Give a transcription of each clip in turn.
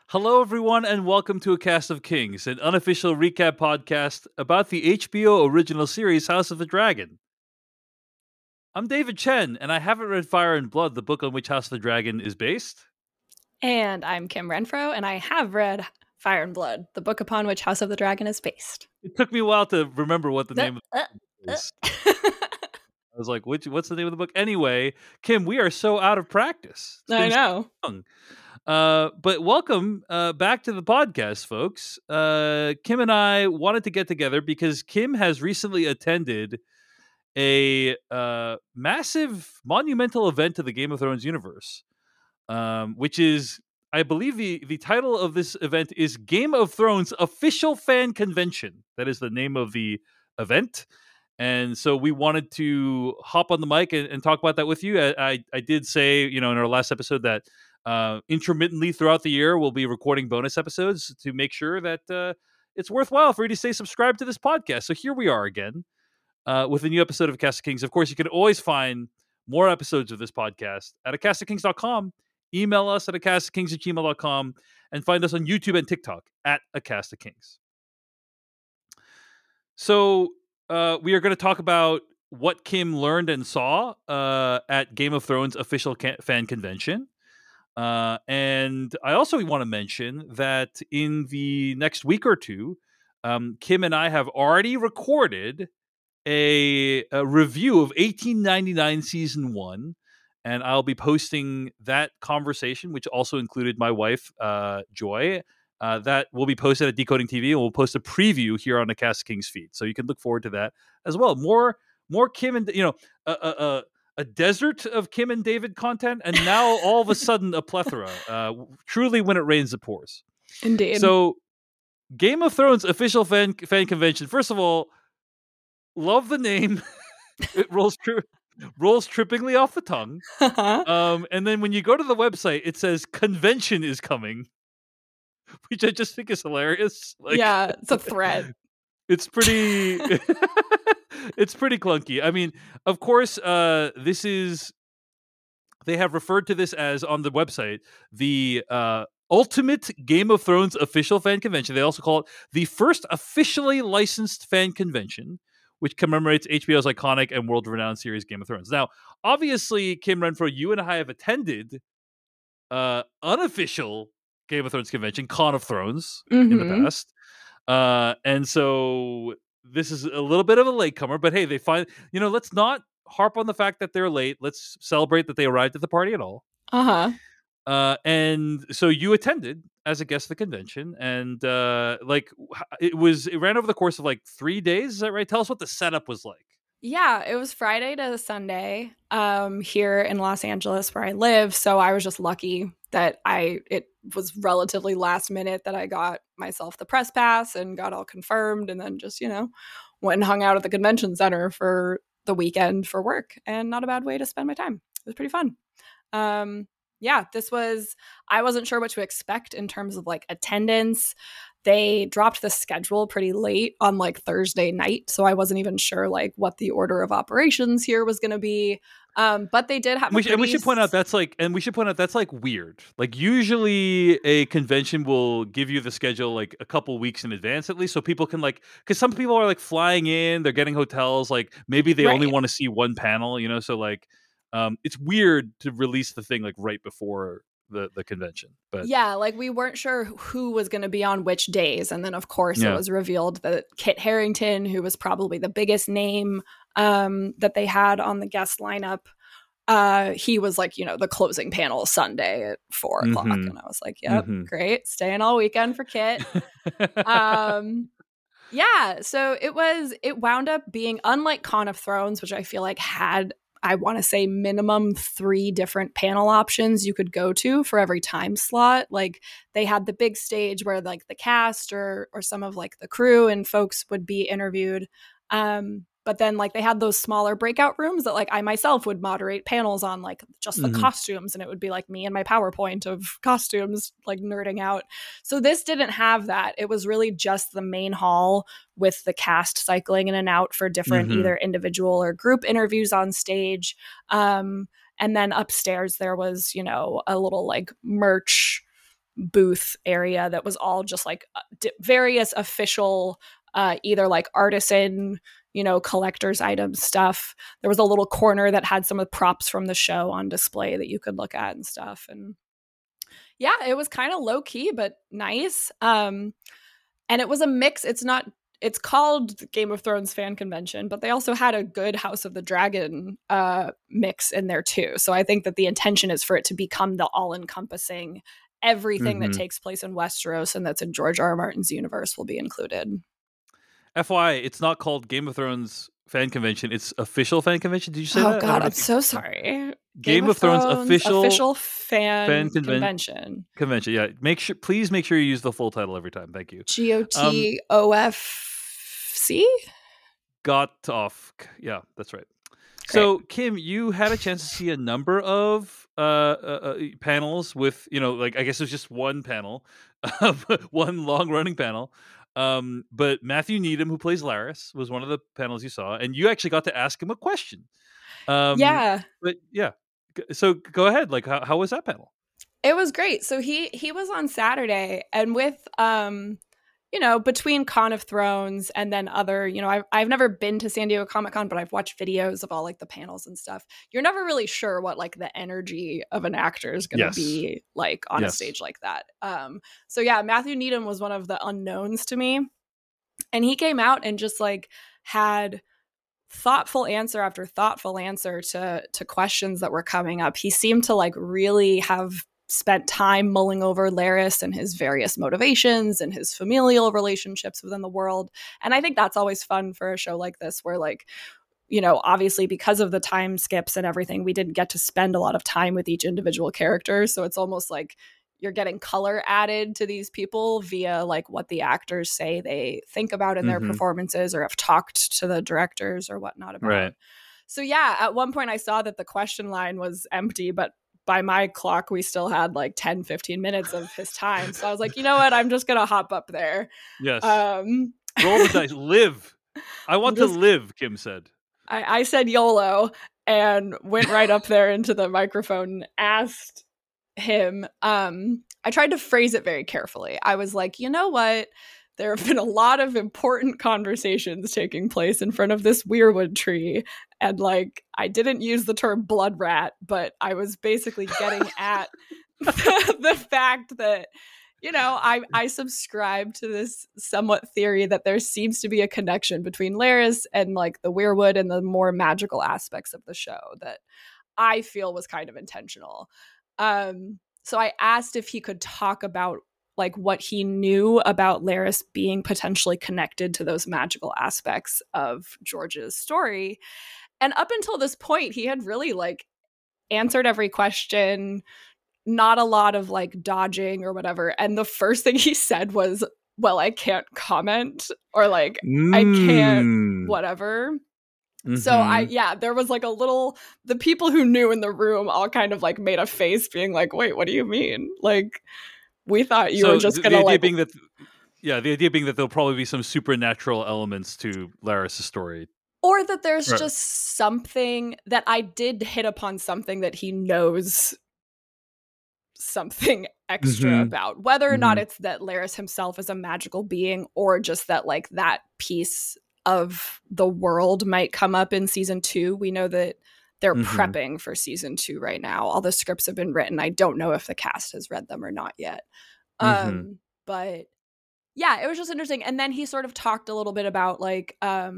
Hello, everyone, and welcome to A Cast of Kings, an unofficial recap podcast about the HBO original series House of the Dragon. I'm David Chen, and I haven't read Fire and Blood, the book on which House of the Dragon is based. And I'm Kim Renfro, and I have read Fire and Blood, the book upon which House of the Dragon is based. It took me a while to remember what the name of the book is. I was like, what's the name of the book? Anyway, Kim, we are so out of practice. I know. So but welcome back to the podcast, folks. Kim and I wanted to get together because Kim has recently attended a massive monumental event to the Game of Thrones universe, which is, I believe the title of this event is Game of Thrones Official Fan Convention. That is the name of the event. And so we wanted to hop on the mic and talk about that with you. I did say, in our last episode that intermittently throughout the year, we'll be recording bonus episodes to make sure that it's worthwhile for you to stay subscribed to this podcast. So here we are again with a new episode of Cast of Kings. Of course, you can always find more episodes of this podcast at acastofkings.com. Email us at acastofkings@gmail.com and find us on YouTube and TikTok at Acast of Kings. So we are going to talk about what Kim learned and saw at Game of Thrones official fan convention. And I also want to mention that in the next week or two, Kim and I have already recorded a review of 1899 season 1, and I'll be posting that conversation, which also included my wife, Joy. That will be posted at Decoding TV, and we'll post a preview here on the Cast of Kings feed, so you can look forward to that as well. More Kim and a desert of Kim and David content, and now all of a sudden a plethora. Truly, when it rains, it pours. Indeed. So, Game of Thrones official fan convention. First of all, love the name. It rolls trippingly off the tongue. And then when you go to the website, it says convention is coming, which I just think is hilarious. Yeah, it's a threat. It's pretty it's pretty clunky. I mean, of course, they have referred to this as, on the website, the Ultimate Game of Thrones official fan convention. They also call it the first officially licensed fan convention, which commemorates HBO's iconic and world-renowned series Game of Thrones. Now, obviously, Kim Renfro, you and I have attended unofficial Game of Thrones convention, Con of Thrones, in the past. And so this is a little bit of a latecomer, but hey, let's not harp on the fact that they're late. Let's celebrate that they arrived at the party at all. And so you attended as a guest of the convention, and it ran over the course of 3 days. Is that right? Tell us what the setup was like. Yeah, it was Friday to Sunday here in Los Angeles where I live. So I was just lucky that it was relatively last minute that I got myself the press pass and got all confirmed, and then just, went and hung out at the convention center for the weekend for work, and not a bad way to spend my time. It was pretty fun. I wasn't sure what to expect in terms of attendance. They dropped the schedule pretty late on Thursday night, so I wasn't even sure what the order of operations here was going to be. But they did have. We should point out that's weird. Usually a convention will give you the schedule a couple weeks in advance at least, so people can because some people are flying in, they're getting hotels, maybe they only want to see one panel, so it's weird to release the thing right before the convention. But yeah, we weren't sure who was going to be on which days, and then of course it was revealed that Kit Harington, who was probably the biggest name that they had on the guest lineup, he was the closing panel Sunday at 4 o'clock, and I was like, yep, great, staying all weekend for Kit. Yeah, so it wound up being, unlike Con of Thrones, which I feel had, I want to say, minimum 3 different panel options you could go to for every time slot. They had the big stage where the cast or some of the crew and folks would be interviewed. But then they had those smaller breakout rooms that I myself would moderate panels on just the costumes, and it would be me and my PowerPoint of costumes nerding out. So this didn't have that. It was really just the main hall with the cast cycling in and out for different either individual or group interviews on stage. And then upstairs there was, a little merch booth area that was all just like various official either like artisan, collector's item stuff. There was a little corner that had some of the props from the show on display that you could look at and stuff. And yeah, it was kind of low key but nice. And it was a mix. It's called the Game of Thrones fan convention, but they also had a good House of the Dragon mix in there too. So I think that the intention is for it to become the all-encompassing everything that takes place in Westeros and that's in George R. R. Martin's universe will be included. FYI, it's not called Game of Thrones fan convention. It's official fan convention. Did you say that? Oh God, I'm so sorry. Game of Thrones official fan convention. Convention. Yeah. Please make sure you use the full title every time. Thank you. GOTOFC? Got off. Yeah, that's right. Great. So, Kim, you had a chance to see a number of panels with, I guess it was just one panel, one long-running panel. But Matthew Needham, who plays Larys, was one of the panels you saw, and you actually got to ask him a question. Yeah. But yeah. So go ahead. Like, how was that panel? It was great. So he was on Saturday, and with between Con of Thrones and then other, I've never been to San Diego Comic-Con, but I've watched videos of all like the panels and stuff. You're never really sure what like the energy of an actor is going to be like on a stage like that. So yeah, Matthew Needham was one of the unknowns to me, and he came out and just like had thoughtful answer after thoughtful answer to questions that were coming up. He seemed to like really have spent time mulling over Larys and his various motivations and his familial relationships within the world. And I think that's always fun for a show like this where like, obviously because of the time skips and everything, we didn't get to spend a lot of time with each individual character. So it's almost like you're getting color added to these people via like what the actors say they think about in their performances or have talked to the directors or whatnot about. Right. So yeah, at one point I saw that the question line was empty, but by my clock, we still had like 10, 15 minutes of his time. So I was like, you know what? I'm just going to hop up there. Yes. Roll the dice. Live. I want to live, Kim said. I said YOLO and went right up there into the microphone and asked him. I tried to phrase it very carefully. I was like, you know what? There have been a lot of important conversations taking place in front of this weirwood tree. And like, I didn't use the term blood rat, but I was basically getting at the fact that, I subscribe to this somewhat theory that there seems to be a connection between Larys and like the weirwood and the more magical aspects of the show that I feel was kind of intentional. So I asked if he could talk about like what he knew about Larys being potentially connected to those magical aspects of George's story. And up until this point, he had really like answered every question, not a lot of like dodging or whatever. And the first thing he said was, well, I can't comment or like, I can't whatever. So there was like the people who knew in the room all kind of like made a face being like, wait, what do you mean? Like, we thought you were just going to like... the idea being that there'll probably be some supernatural elements to Larys' story. Or that there's just something that I did hit upon something that he knows something extra about. Whether or not it's that Larys himself is a magical being or just that like that piece of the world might come up in season 2. We know that they're prepping for season 2 right now. All the scripts have been written. I don't know if the cast has read them or not yet. But yeah, it was just interesting. And then he sort of talked a little bit about like,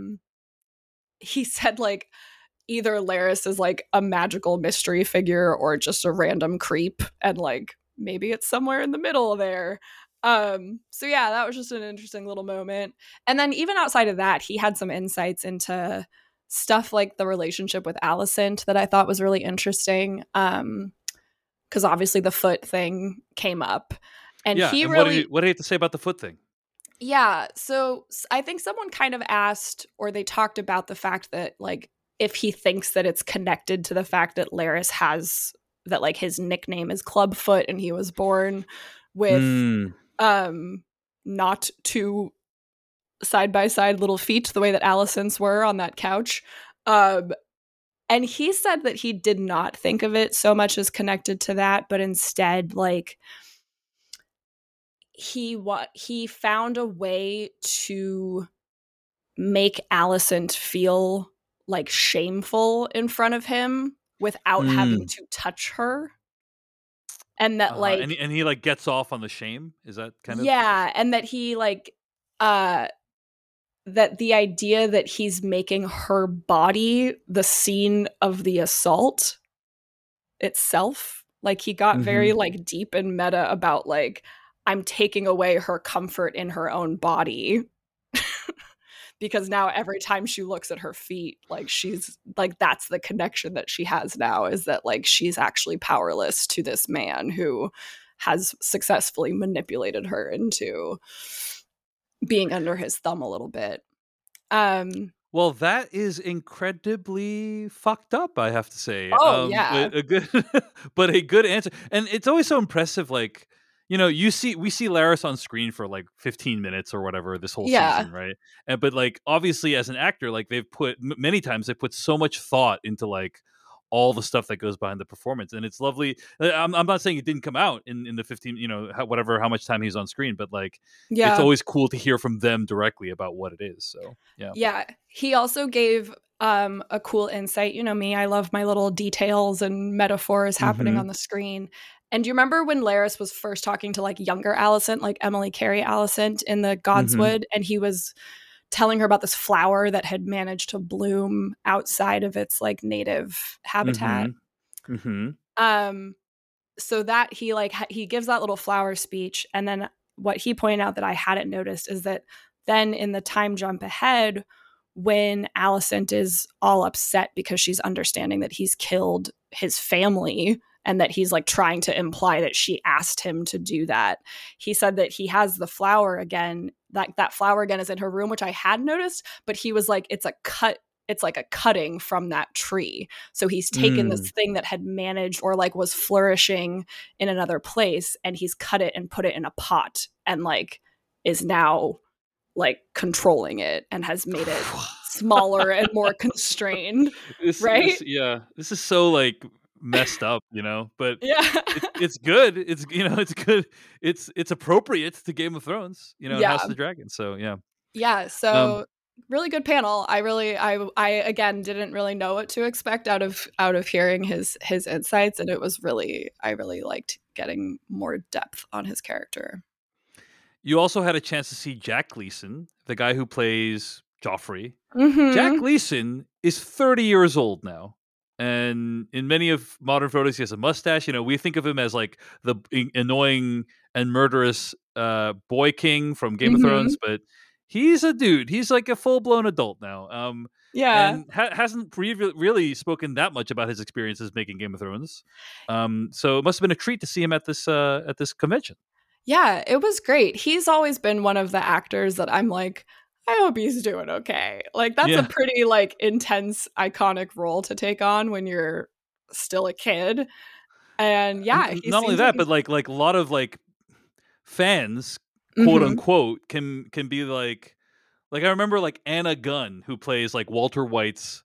he said like either Larys is like a magical mystery figure or just a random creep. And like, maybe it's somewhere in the middle there. So yeah, that was just an interesting little moment. And then even outside of that, he had some insights into stuff like the relationship with Alicent that I thought was really interesting. Because obviously the foot thing came up. And he really... What do you have to say about the foot thing? Yeah, so I think someone kind of asked, or they talked about the fact that, like, if he thinks that it's connected to the fact that Larys has, that, like, his nickname is Clubfoot and he was born with not two side-by-side little feet the way that Alicent's were on that couch. And he said that he did not think of it so much as connected to that, but instead, like, he found a way to make Alicent feel like shameful in front of him without having to touch her. And that like and he like gets off on the shame. Is that kind of and that he like that the idea that he's making her body the scene of the assault itself, like he got very like deep and meta about like, I'm taking away her comfort in her own body because now every time she looks at her feet, like she's like, that's the connection that she has now, is that like she's actually powerless to this man who has successfully manipulated her into being under his thumb a little bit. Well, that is incredibly fucked up, I have to say. Oh, yeah. But a good, but a good answer. And it's always so impressive. Like, you know, we see Larys on screen for like 15 minutes or whatever this whole season, right? But like, obviously, as an actor, like they've put many times they put so much thought into like all the stuff that goes behind the performance, and it's lovely. I'm not saying it didn't come out in the 15, you know, how much time he's on screen, but like, it's always cool to hear from them directly about what it is. So yeah. He also gave a cool insight. You know me, I love my little details and metaphors happening on the screen. And do you remember when Larys was first talking to like younger Alicent, like Emily Carey Alicent in the Godswood, and he was telling her about this flower that had managed to bloom outside of its like native habitat. So that he gives that little flower speech, and then what he pointed out that I hadn't noticed is that then in the time jump ahead, when Alicent is all upset because she's understanding that he's killed his family and that he's like trying to imply that she asked him to do that, he said that he has the flower again, that flower again is in her room, which I had noticed, but he was like, it's like a cutting from that tree. So he's taken this thing that had managed or like was flourishing in another place, and he's cut it and put it in a pot and like is now like controlling it and has made it smaller and more constrained. Right? This is so like messed up, you know, but yeah, it's good. It's, you know, it's good. It's appropriate to Game of Thrones, you know, House of the Dragon. So yeah. So really good panel. I again didn't really know what to expect out of hearing his insights, and I really liked getting more depth on his character. You also had a chance to see Jack Gleeson, the guy who plays Joffrey. Jack Gleeson is 30 years old now. And in many of modern photos, he has a mustache. You know, we think of him as like the annoying and murderous boy king from Game of Thrones, but he's a dude. He's like a full-blown adult now. And hasn't really spoken that much about his experiences making Game of Thrones. So it must have been a treat to see him at this convention. Yeah, it was great. He's always been one of the actors that I'm like, I hope he's doing okay. Like that's a pretty like intense, iconic role to take on when you're still a kid. And not only that, but like a lot of like fans, quote unquote, can be like I remember like Anna Gunn, who plays like Walter White's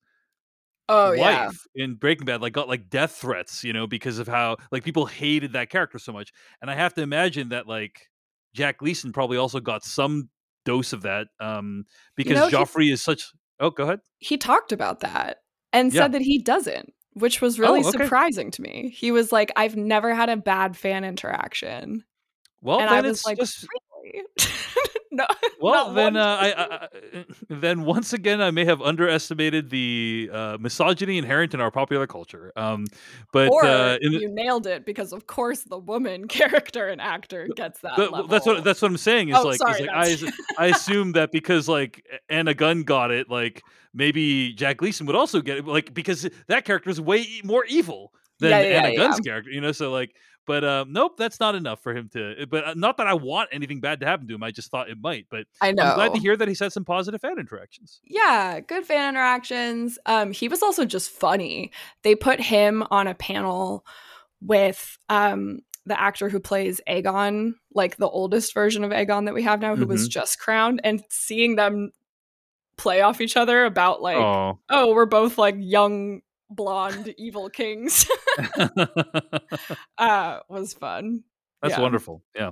wife in Breaking Bad, like got like death threats, you know, because of how like people hated that character so much. And I have to imagine that like Jack Gleeson probably also got some dose of that, because Joffrey is such. Oh, go ahead. He talked about that and said that he doesn't, which was really surprising to me. He was like, I've never had a bad fan interaction. Well, and then I was it's like, just really? No. Well, then then once again, I may have underestimated the misogyny inherent in our popular culture. But you nailed it, because of course the woman character and actor gets that level. That's what I'm saying. Is I assume that because like Anna Gunn got it, like maybe Jack Gleeson would also get it, like because that character is way more evil than Anna Gunn's character, you know. So like. But nope, that's not enough for him to. But not that I want anything bad to happen to him. I just thought it might. But I know. I'm glad to hear that he's had some positive fan interactions. Yeah, good fan interactions. He was also just funny. They put him on a panel with the actor who plays Aegon, like the oldest version of Aegon that we have now, who was just crowned, and seeing them play off each other about like, oh, we're both like young blonde evil kings was fun. That's wonderful. Yeah.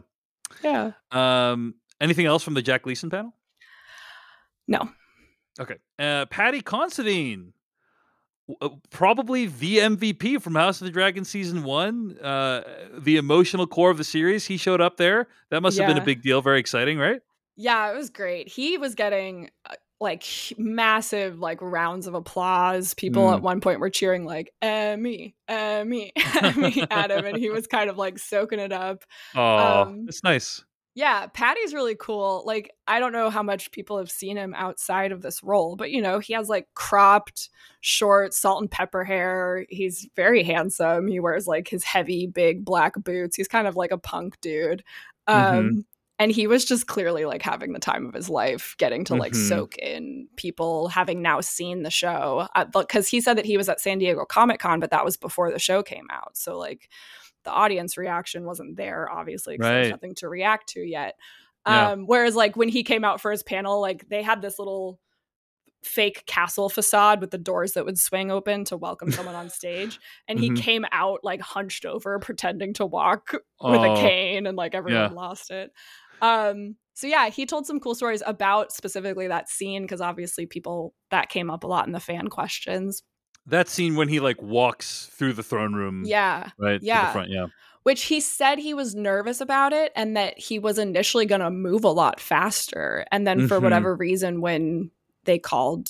Yeah. Anything else from the Jack Gleason panel? No. Okay. Patty Considine, probably the MVP from House of the Dragon season 1. The emotional core of the series. He showed up there. That must have been a big deal. Very exciting, right? Yeah, it was great. He was getting like massive like rounds of applause. People at one point were cheering like me, me at him, and he was kind of like soaking it up. Oh, it's nice. Yeah, Patty's really cool. Like, I don't know how much people have seen him outside of this role, but he has like cropped, short, salt and pepper hair. He's very handsome. He wears like his heavy, big black boots. He's kind of like a punk dude. And he was just clearly like having the time of his life, getting to like soak in people having now seen the show. Because he said that he was at San Diego Comic-Con, but that was before the show came out. So like the audience reaction wasn't there, obviously, because there's nothing to react to yet. Whereas like when he came out for his panel, like they had this little fake castle facade with the doors that would swing open to welcome someone on stage, and he came out like hunched over, pretending to walk with a cane, and like everyone lost it. So yeah, he told some cool stories about specifically that scene, because obviously that came up a lot in the fan questions. That scene when he like walks through the throne room. Yeah. Right. Yeah. To the front. Yeah. Which he said he was nervous about it, and that he was initially going to move a lot faster. And then for whatever reason, when they called,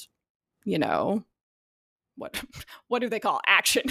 what do they call action?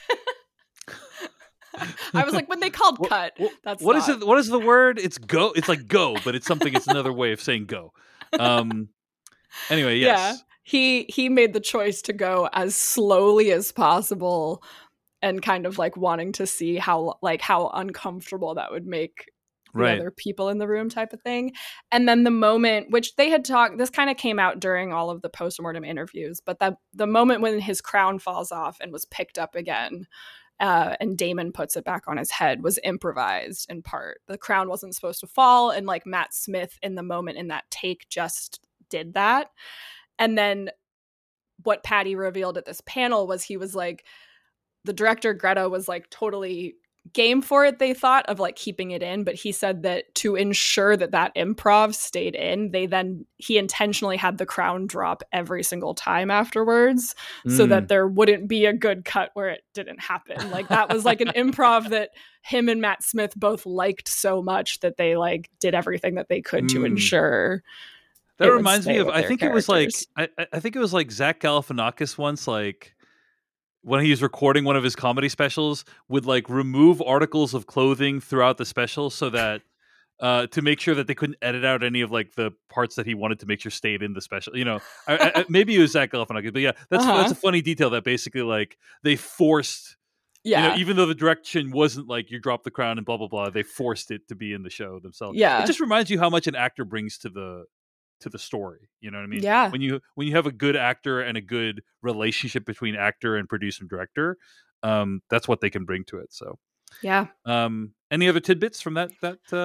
I was like, when they called cut, that's what is it? What is the word? It's go. It's like go, but it's something. It's another way of saying go. Anyway, yes. Yeah, he made the choice to go as slowly as possible, and kind of like wanting to see how uncomfortable that would make the other people in the room, type of thing. And then the moment, which they had talked, this kind of came out during all of the postmortem interviews, but the moment when his crown falls off and was picked up again, and Damon puts it back on his head, was improvised in part. The crown wasn't supposed to fall, and like Matt Smith in the moment in that take just did that. And then what Patty revealed at this panel was he was like, the director Greta was like totally game for it, they thought, of like keeping it in, but he said that to ensure that improv stayed in, he intentionally had the crown drop every single time afterwards, so that there wouldn't be a good cut where it didn't happen. Like that was like an improv that him and Matt Smith both liked so much that they like did everything that they could to ensure. That reminds me of, I think it was like Zach Galifianakis once, like when he was recording one of his comedy specials, would like remove articles of clothing throughout the special so that to make sure that they couldn't edit out any of like the parts that he wanted to make sure stayed in the special. Maybe it was Zach Galifianakis, but yeah, that's a funny detail that basically like they forced. Yeah, even though the direction wasn't like you drop the crown and blah blah blah, they forced it to be in the show themselves. Yeah, it just reminds you how much an actor brings to the story. You know what I mean? Yeah. When you have a good actor and a good relationship between actor and producer and director, that's what they can bring to it. So yeah. Any other tidbits from that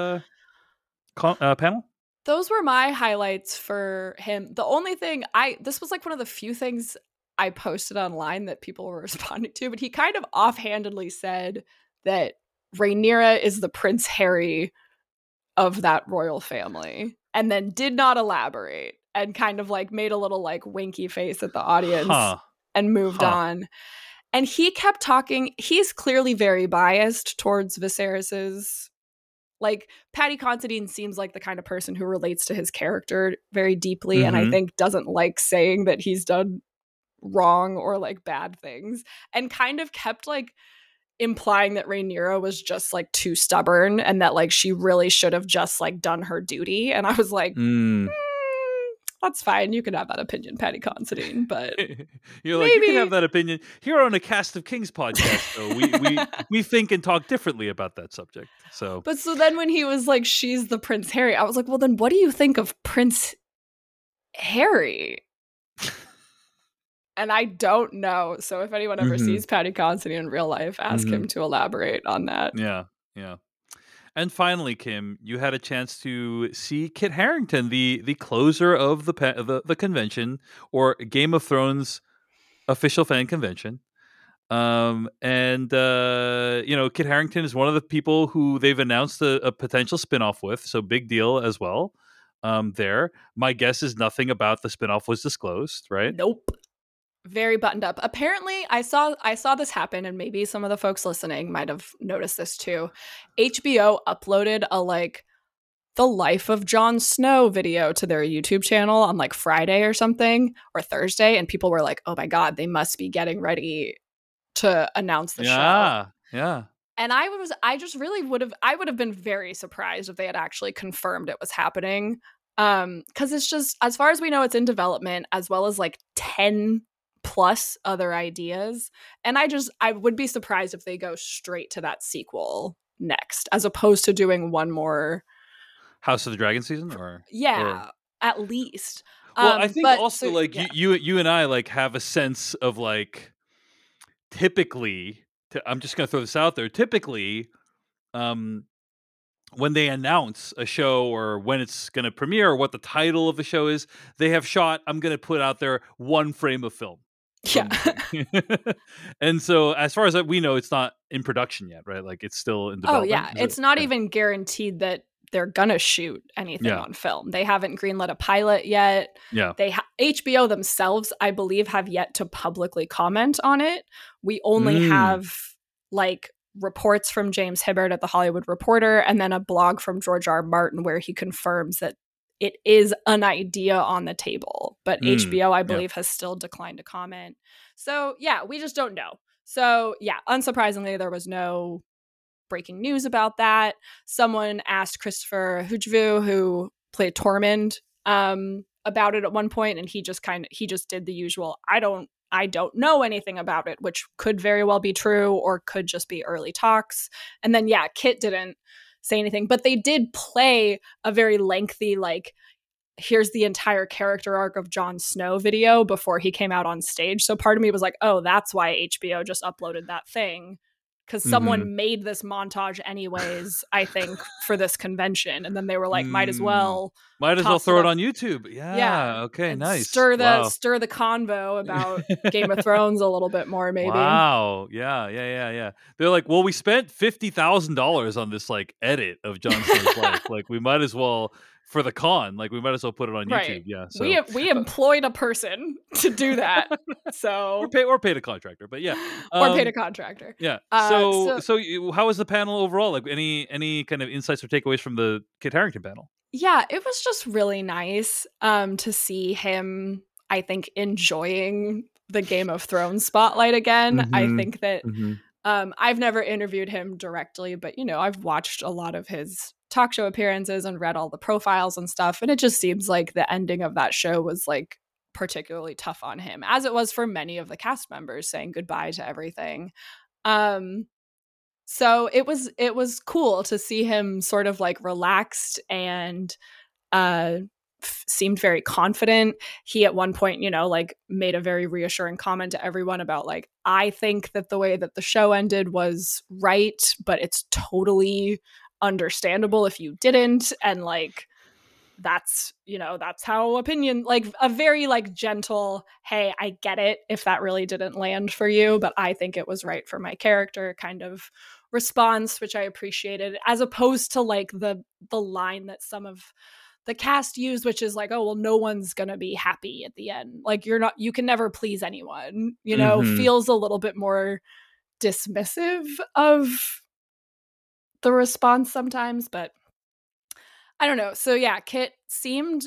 panel? Those were my highlights for him. The only thing this was like one of the few things I posted online that people were responding to, but he kind of offhandedly said that Rhaenyra is the Prince Harry of that royal family, and then did not elaborate, and kind of like made a little like winky face at the audience and moved on. And he kept talking. He's clearly very biased towards Viserys's. Like, Patty Considine seems like the kind of person who relates to his character very deeply, and I think doesn't like saying that he's done wrong or like bad things, and kind of kept like implying that Rhaenyra was just like too stubborn, and that like she really should have just like done her duty. And I was like, that's fine. You can have that opinion, Patty Considine, but you're like, you can have that opinion here on a Cast of Kings podcast. So we think and talk differently about that subject. So then when he was like, she's the Prince Harry, I was like, well, then what do you think of Prince Harry? And I don't know. So if anyone ever sees Patty Considine in real life, ask him to elaborate on that. Yeah, yeah. And finally, Kim, you had a chance to see Kit Harington, the closer of the convention, or Game of Thrones official fan convention. And Kit Harington is one of the people who they've announced a potential spinoff with, so big deal as well. There, my guess is nothing about the spinoff was disclosed, right? Nope. Very buttoned up. Apparently, I saw this happen, and maybe some of the folks listening might have noticed this too. HBO uploaded a the life of Jon Snow video to their YouTube channel on Friday or something, or Thursday, and people were like, "Oh my god, they must be getting ready to announce the show." Yeah. And I would have been very surprised if they had actually confirmed it was happening. Because it's just, as far as we know, it's in development, as well as 10 plus other ideas. And I would be surprised if they go straight to that sequel next, as opposed to doing one more House of the Dragon season, or at least. Well, I think also you and I have a sense of typically. I'm just gonna throw this out there. Typically, when they announce a show or when it's going to premiere or what the title of the show is, they have shot, I'm going to put out there, one frame of film. Yeah. And so as far as we know, it's not in production yet, right? It's still in development. Oh, yeah. It's not even guaranteed that they're going to shoot anything on film. They haven't greenlit a pilot yet. Yeah. HBO themselves, I believe, have yet to publicly comment on it. We only have reports from James Hibbert at The Hollywood Reporter, and then a blog from George R. Martin where he confirms that it is an idea on the table. But HBO, I believe, has still declined to comment. So, yeah, we just don't know. So, yeah, unsurprisingly, there was no breaking news about that. Someone asked Christopher Hujvu, who played Tormund, about it at one point, and he just did the usual, I don't know anything about it, which could very well be true or could just be early talks. And then, Kit didn't say anything, but they did play a very lengthy, here's the entire character arc of Jon Snow video before he came out on stage. So part of me was like, oh, that's why HBO just uploaded that thing. Because someone made this montage anyways, I think, for this convention. And then they were like, might as well throw it on YouTube. Yeah. Okay, nice. Stir the convo about Game of Thrones a little bit more, maybe. Wow. Yeah. They're like, well, we spent $50,000 on this edit of Jon Snow's life. We might as well, for the con, we might as well put it on YouTube. Yeah. So we employed a person to do that. So or paid a contractor, but yeah. Or paid a contractor. Yeah. So how was the panel overall? Any kind of insights or takeaways from the Kit Harington panel? Yeah, it was just really nice to see him, I think, enjoying the Game of Thrones spotlight again. I think that I've never interviewed him directly, but I've watched a lot of his talk show appearances and read all the profiles and stuff, and it just seems like the ending of that show was particularly tough on him, as it was for many of the cast members, saying goodbye to everything. So it was cool to see him sort of relaxed and seemed very confident. He at one point, made a very reassuring comment to everyone about I think that the way that the show ended was right, but it's totally understandable if you didn't. And that's how opinion, a very gentle, hey, I get it if that really didn't land for you, but I think it was right for my character kind of response, which I appreciated, as opposed to the line that some of the cast used, which is oh, well, no one's gonna be happy at the end, you can never please anyone, feels a little bit more dismissive of the response sometimes. But I don't know. So yeah, Kit seemed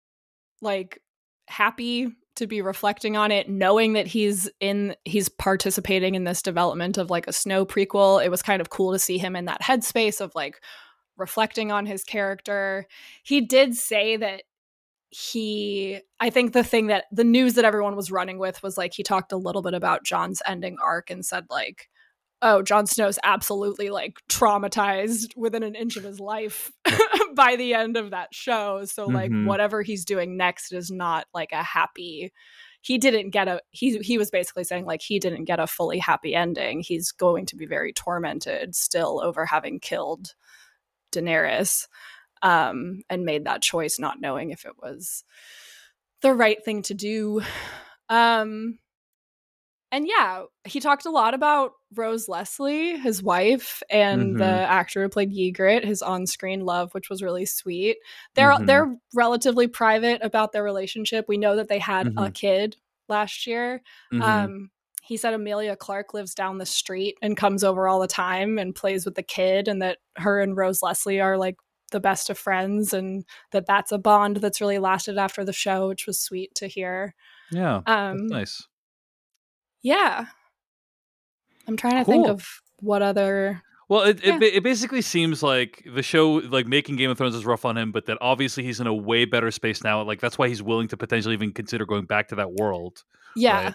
happy to be reflecting on it, knowing that he's participating in this development of a Snow prequel. It was kind of cool to see him in that headspace of reflecting on his character. He did say that I think the news that everyone was running with was he talked a little bit about Jon's ending arc and said oh, Jon Snow's absolutely traumatized within an inch of his life by the end of that show. So whatever he's doing next is not a happy. He didn't get he was basically saying he didn't get a fully happy ending. He's going to be very tormented still over having killed Daenerys, and made that choice not knowing if it was the right thing to do. And yeah, he talked a lot about Rose Leslie, his wife, and the Mm-hmm. actor who played Ygritte, his on-screen love, which was really sweet. Mm-hmm. They're relatively private about their relationship. We know that they had Mm-hmm. a kid last year. Mm-hmm. He said Emilia Clarke lives down the street and comes over all the time and plays with the kid, and that her and Rose Leslie are like the best of friends, and that that's a bond that's really lasted after the show, which was sweet to hear. Yeah, that's nice. Yeah. I'm trying to think Cool. of what other. Well, Yeah. it basically seems like the show, like making Game of Thrones, is rough on him, but that obviously he's in a way better space now. Like that's why he's willing to potentially even consider going back to that world, right? Yeah.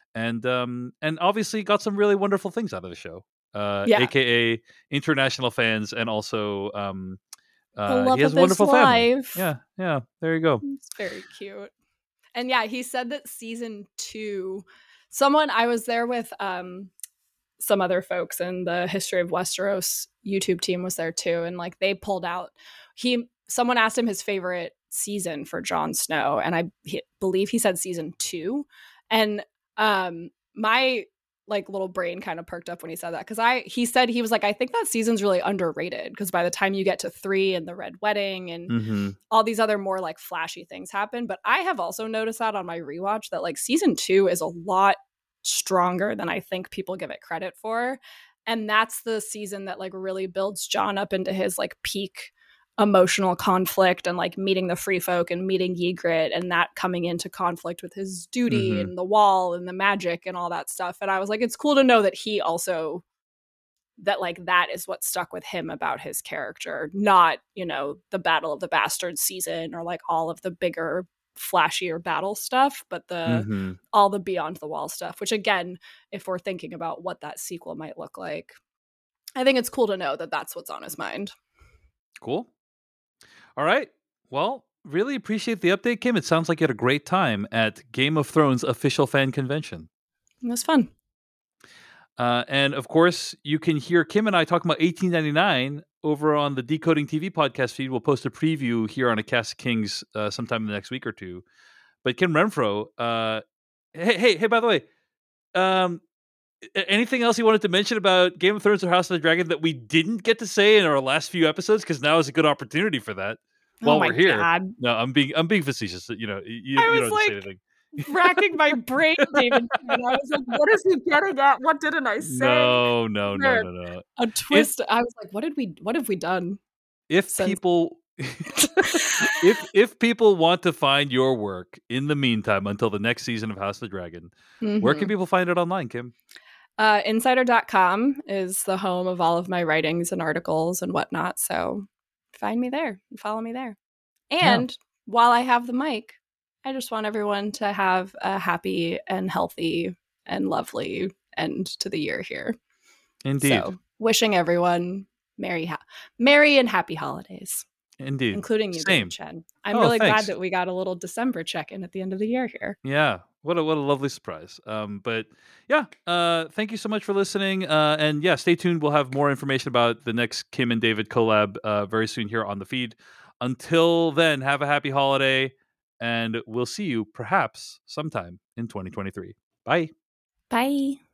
And obviously got some really wonderful things out of the show, Yeah. aka international fans, and also The love he has of a his wonderful family. life. Yeah, there you go. It's very cute. And yeah, he said that season 2, someone I was there with some other folks, and the History of Westeros YouTube team was there too, and like they pulled out someone asked him his favorite season for Jon Snow, and I believe he said season 2. And my like little brain kind of perked up when he said that, because he said, he was like, I think that season's really underrated, because by the time you get to 3 and the Red Wedding and Mm-hmm. all these other more like flashy things happen. But I have also noticed that on my rewatch, that like season 2 is a lot stronger than I think people give it credit for. And that's the season that like really builds Jon up into his like peak emotional conflict, and like meeting the free folk and meeting Ygritte, and that coming into conflict with his duty Mm-hmm. and the wall and the magic and all that stuff. And I was like, it's cool to know that he also, that like that is what stuck with him about his character, not, you know, the Battle of the Bastards season or like all of the bigger flashier battle stuff, but Mm-hmm. all the beyond the wall stuff, which again, if we're thinking about what that sequel might look like, I think it's cool to know that that's what's on his mind. Cool. All right. Well, really appreciate the update, Kim. It sounds like you had a great time at Game of Thrones official fan convention. It was fun. And of course, you can hear Kim and I talking about 1899 over on the Decoding TV podcast feed. We'll post a preview here on A Cast of Kings sometime in the next week or two. But Kim Renfro, hey, by the way, anything else you wanted to mention about Game of Thrones or House of the Dragon that we didn't get to say in our last few episodes? Because now is a good opportunity for that. While we're here, God. no, I'm being facetious. You know, you don't have to say anything. Racking my brain, David. And I was like, what is he getting at? What didn't I say? No. A twist. I was like, what have we done? If people if people want to find your work in the meantime until the next season of House of the Dragon, where can people find it online, Kim? Insider.com is the home of all of my writings and articles and whatnot. So find me there and follow me there. And while I have the mic, I just want everyone to have a happy and healthy and lovely end to the year here. Indeed. So wishing everyone merry and happy holidays. Indeed. Including you, Same. Chen. I'm really glad that we got a little December check-in at the end of the year here. Yeah. What a lovely surprise. But yeah, thank you so much for listening. And yeah, stay tuned. We'll have more information about the next Kim and David collab very soon here on the feed. Until then, have a happy holiday, and we'll see you perhaps sometime in 2023. Bye. Bye.